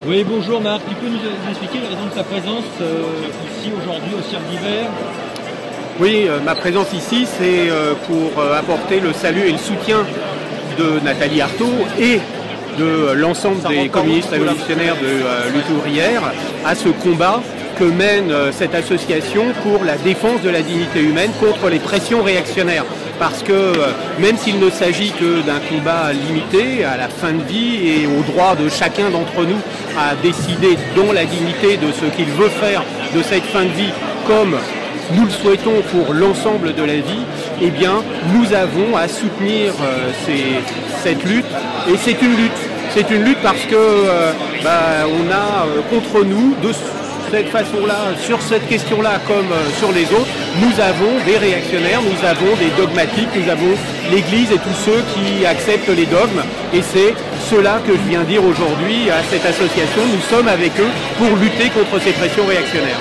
Oui, bonjour Marc, tu peux nous expliquer la raison de ta présence ici aujourd'hui au Cirque d'hiver? Oui, ma présence ici, c'est pour apporter le salut et le soutien de Nathalie Arthaud et de l'ensemble des communistes révolutionnaires de lutte ouvrière à ce combat que mène cette association pour la défense de la dignité humaine contre les pressions réactionnaires. Parce que même s'il ne s'agit que d'un combat limité à la fin de vie et au droit de chacun d'entre nous à décider dans la dignité de ce qu'il veut faire de cette fin de vie comme nous le souhaitons pour l'ensemble de la vie, eh bien, nous avons à soutenir cette lutte. Et c'est une lutte. C'est une lutte parce que on a contre nous, de cette façon-là, sur cette question-là comme sur les autres, nous avons des réactionnaires, nous avons des dogmatiques, nous avons l'Église et tous ceux qui acceptent les dogmes. Et c'est cela que je viens dire aujourd'hui à cette association. Nous sommes avec eux pour lutter contre ces pressions réactionnaires.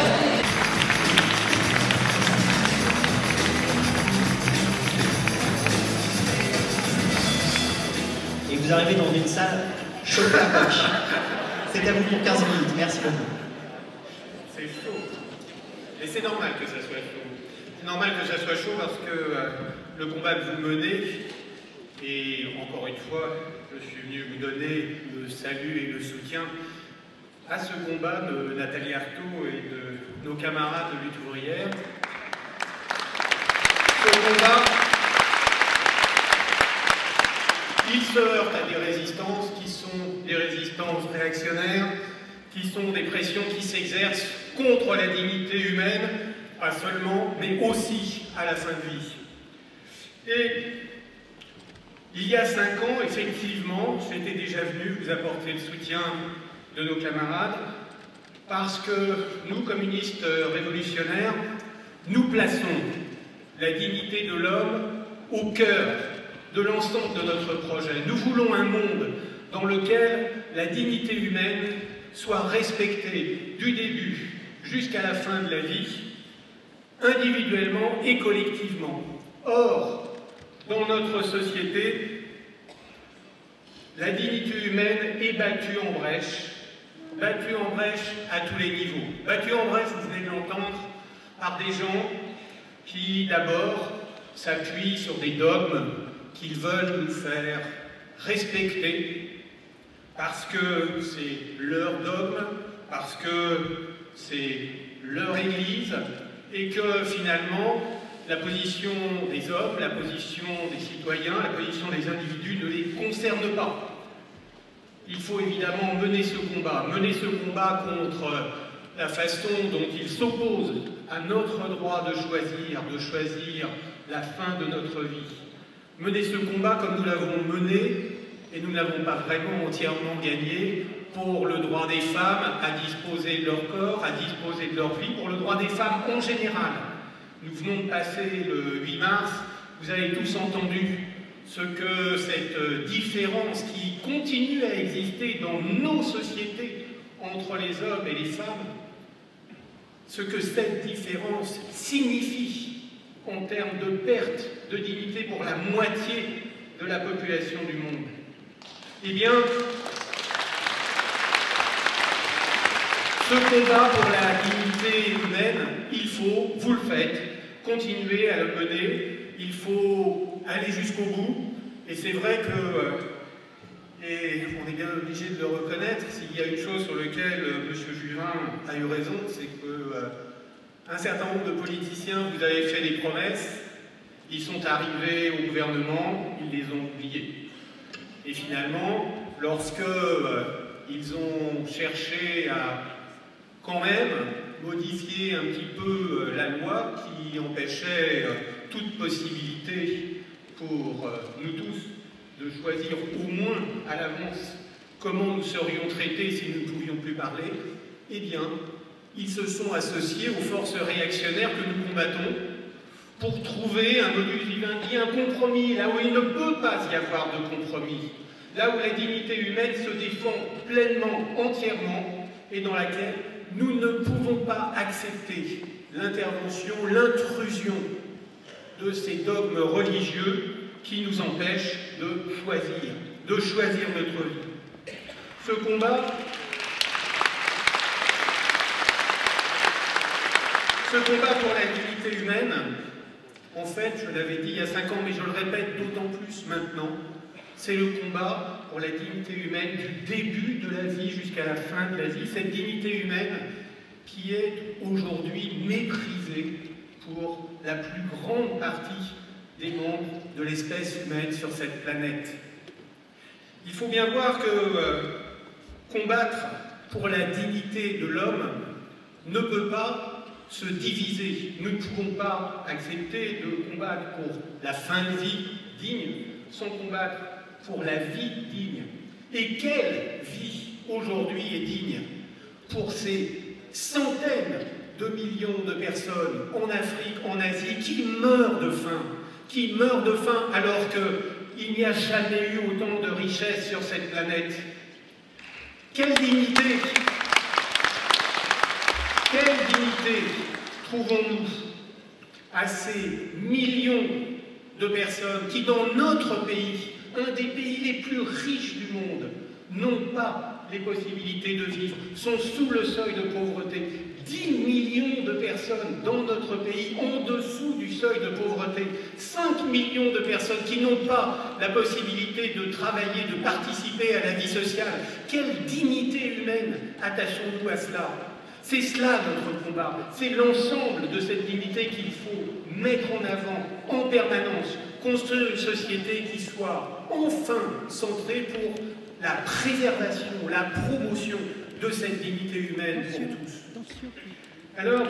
Et vous arrivez dans une salle chauffée à coque. C'est à vous pour 15 minutes. Merci beaucoup. C'est chaud. Et c'est normal que ça soit chaud. C'est normal que ça soit chaud parce que le combat que vous menez, et encore une fois, je suis venu vous donner le salut et le soutien à ce combat de Nathalie Arthaud et de nos camarades de lutte ouvrière. Ce combat, il se heurte à des résistances qui sont des résistances réactionnaires, qui sont des pressions qui s'exercent contre la dignité humaine, pas seulement, mais aussi à la fin de vie. Et il y a 5 ans, effectivement, j'étais déjà venu vous apporter le soutien de nos camarades, parce que nous, communistes révolutionnaires, nous plaçons la dignité de l'homme au cœur de l'ensemble de notre projet. Nous voulons un monde dans lequel la dignité humaine soit respectée du début jusqu'à la fin de la vie, individuellement et collectivement. Or, dans notre société, la dignité humaine est battue en brèche à tous les niveaux. Battue en brèche, vous venez de l'entendre, par des gens qui, d'abord, s'appuient sur des dogmes qu'ils veulent nous faire respecter parce que c'est leur dogme, parce que c'est leur Église, et que finalement, la position des hommes, la position des citoyens, la position des individus ne les concerne pas. Il faut évidemment mener ce combat contre la façon dont ils s'opposent à notre droit de choisir la fin de notre vie. Mener ce combat comme nous l'avons mené, et nous n'avons pas vraiment entièrement gagné, pour le droit des femmes à disposer de leur corps, à disposer de leur vie, pour le droit des femmes en général. Nous venons de passer le 8 mars, vous avez tous entendu ce que cette différence qui continue à exister dans nos sociétés entre les hommes et les femmes, ce que cette différence signifie en termes de perte de dignité pour la moitié de la population du monde. Eh bien, ce combat pour la dignité humaine, il faut, vous le faites, continuer à le mener, il faut aller jusqu'au bout, et c'est vrai que, et on est bien obligé de le reconnaître, s'il y a une chose sur laquelle M. Juvin a eu raison, c'est que un certain nombre de politiciens vous avez fait des promesses, ils sont arrivés au gouvernement, ils les ont oubliées. Et finalement, lorsque ils ont cherché à quand même modifier un petit peu la loi qui empêchait toute possibilité pour nous tous de choisir au moins à l'avance comment nous serions traités si nous ne pouvions plus parler, eh bien, ils se sont associés aux forces réactionnaires que nous combattons pour trouver un modus vivendi, un compromis, là où il ne peut pas y avoir de compromis, là où la dignité humaine se défend pleinement, entièrement, et dans laquelle nous ne pouvons pas accepter l'intervention, l'intrusion de ces dogmes religieux qui nous empêchent de choisir notre vie. Ce combat, Ce combat pour la dignité humaine, en fait, je l'avais dit il y a 5 ans, mais je le répète d'autant plus maintenant, c'est le combat pour la dignité humaine du début de la vie jusqu'à la fin de la vie. Cette dignité humaine qui est aujourd'hui méprisée pour la plus grande partie des membres de l'espèce humaine sur cette planète. Il faut bien voir que combattre pour la dignité de l'homme ne peut pas se diviser. Nous ne pouvons pas accepter de combattre pour la fin de vie digne sans combattre pour la vie digne. Et quelle vie aujourd'hui est digne pour ces centaines de millions de personnes en Afrique, en Asie, qui meurent de faim alors qu'il n'y a jamais eu autant de richesses sur cette planète. Quelle dignité trouvons-nous à ces millions de personnes qui, dans notre pays, un des pays les plus riches du monde, n'ont pas les possibilités de vivre, sont sous le seuil de pauvreté. 10 millions de personnes dans notre pays en dessous du seuil de pauvreté. 5 millions de personnes qui n'ont pas la possibilité de travailler, de participer à la vie sociale. Quelle dignité humaine attachons-nous à cela? C'est cela notre combat. C'est l'ensemble de cette dignité qu'il faut mettre en avant en permanence. Construire une société qui soit enfin centrée pour la préservation, la promotion de cette dignité humaine pour tous. Alors,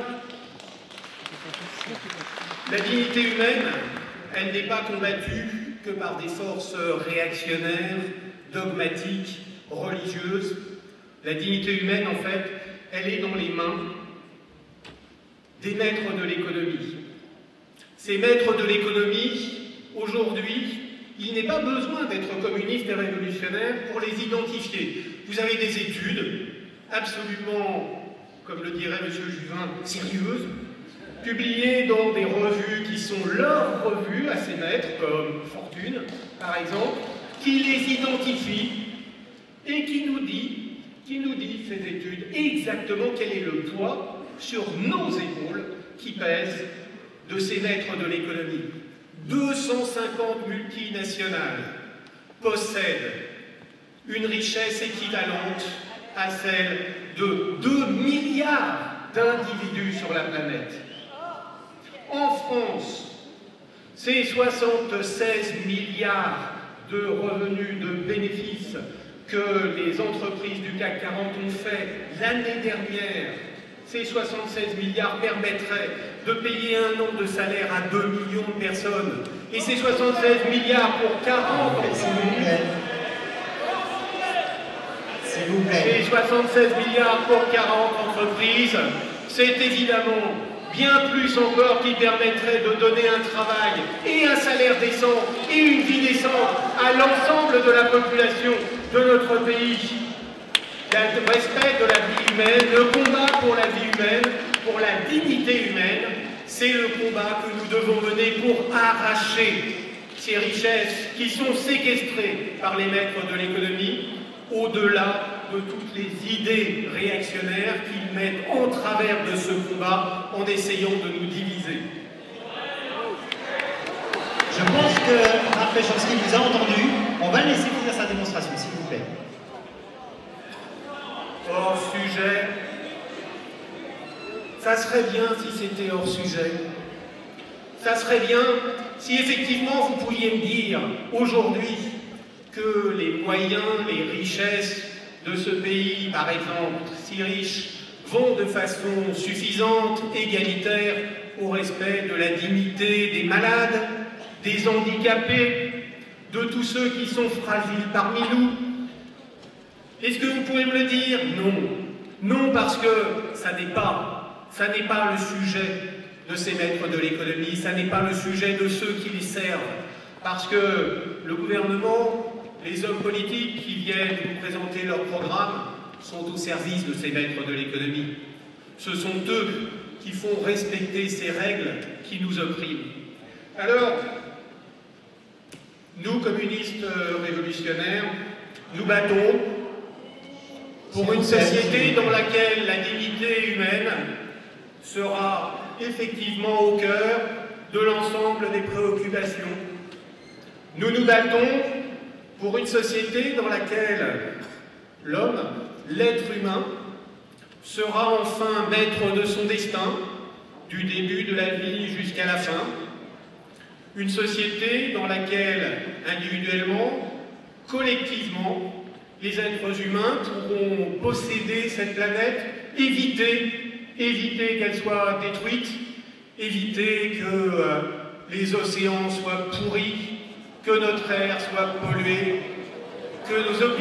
la dignité humaine, elle n'est pas combattue que par des forces réactionnaires, dogmatiques, religieuses. La dignité humaine, en fait, elle est dans les mains des maîtres de l'économie. Ces maîtres de l'économie, aujourd'hui, il n'est pas besoin d'être communiste et révolutionnaire pour les identifier. Vous avez des études absolument, comme le dirait M. Juvin, sérieuses, publiées dans des revues qui sont leurs revues à ces maîtres, comme Fortune, par exemple, qui les identifient et qui nous dit, ces études, exactement quel est le poids sur nos épaules qui pèse de ces maîtres de l'économie. 250 multinationales possèdent une richesse équivalente à celle de 2 milliards d'individus sur la planète. En France, c'est 76 milliards de revenus, de bénéfices que les entreprises du CAC 40 ont fait l'année dernière. Ces 76 milliards permettraient de payer un an de salaire à 2 millions de personnes. Et ces 76 milliards pour 40 entreprises, ces 76 milliards pour 40 entreprises, c'est évidemment bien plus encore qui permettrait de donner un travail et un salaire décent et une vie décente à l'ensemble de la population de notre pays. Le respect de la vie humaine, le combat pour la vie humaine, pour la dignité humaine, c'est le combat que nous devons mener pour arracher ces richesses qui sont séquestrées par les maîtres de l'économie, au-delà de toutes les idées réactionnaires qu'ils mettent en travers de ce combat en essayant de nous diviser. Je pense que Marc Péchanski vous a entendu. On va le laisser finir sa démonstration, s'il vous plaît. Hors sujet, ça serait bien si c'était hors sujet. Ça serait bien si effectivement vous pouviez me dire aujourd'hui que les moyens, les richesses de ce pays, par exemple, si riche, vont de façon suffisante, égalitaire, au respect de la dignité des malades, des handicapés, de tous ceux qui sont fragiles parmi nous. Est-ce que vous pouvez me le dire? Non. Non, parce que ça n'est pas le sujet de ces maîtres de l'économie, ça n'est pas le sujet de ceux qui les servent. Parce que le gouvernement, les hommes politiques qui viennent nous présenter leur programme sont au service de ces maîtres de l'économie. Ce sont eux qui font respecter ces règles qui nous oppriment. Alors, nous, communistes révolutionnaires, nous battons pour une société dans laquelle la dignité humaine sera effectivement au cœur de l'ensemble des préoccupations. Nous nous battons pour une société dans laquelle l'homme, l'être humain, sera enfin maître de son destin, du début de la vie jusqu'à la fin. Une société dans laquelle, individuellement, collectivement, les êtres humains pourront posséder cette planète, éviter qu'elle soit détruite, éviter que les océans soient pourris, que notre air soit pollué, que nos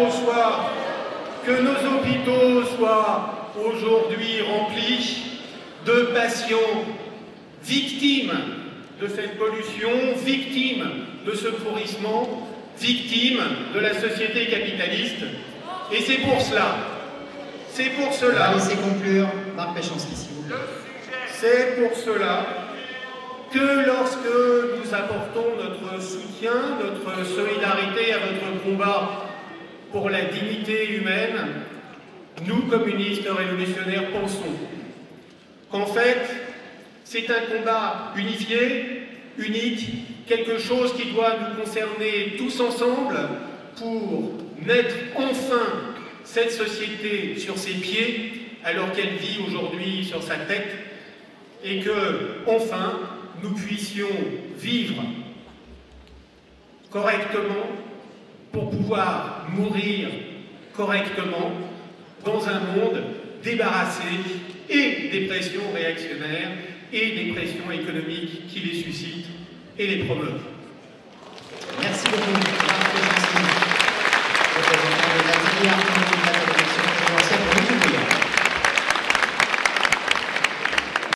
hôpitaux soient aujourd'hui remplis de patients victimes de cette pollution, victimes de ce pourrissement, victimes de la société capitaliste. Et c'est pour cela. Laissez conclure, Marc Péchanski, s'il vous plaît. C'est pour cela que lorsque nous apportons notre soutien, notre solidarité à votre combat pour la dignité humaine, nous, communistes révolutionnaires, pensons qu'en fait, c'est un combat unifié, unique, quelque chose qui doit nous concerner tous ensemble pour mettre enfin cette société sur ses pieds alors qu'elle vit aujourd'hui sur sa tête et que, enfin, nous puissions vivre correctement pour pouvoir mourir correctement dans un monde débarrassé et des pressions réactionnaires et des pressions économiques qui les suscitent et les promeuvent. Merci beaucoup, Marc Péchanski, représentant de l'atelier